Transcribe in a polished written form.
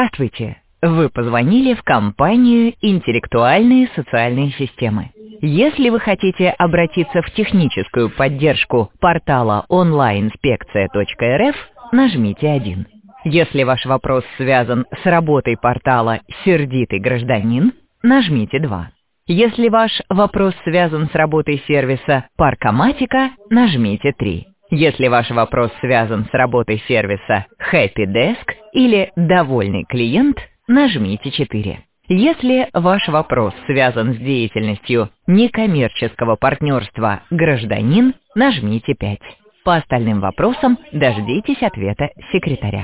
Здравствуйте! Вы позвонили в компанию «Интеллектуальные социальные системы». Если вы хотите обратиться в техническую поддержку портала onlineinspekция.rf, нажмите 1. Если ваш вопрос связан с работой портала «Сердитый гражданин», нажмите 2. Если ваш вопрос связан с работой сервиса «Паркоматика», нажмите 3. Если ваш вопрос связан с работой сервиса Happy Desk или «Довольный клиент», нажмите 4. Если ваш вопрос связан с деятельностью некоммерческого партнерства «Гражданин», нажмите 5. По остальным вопросам дождитесь ответа секретаря.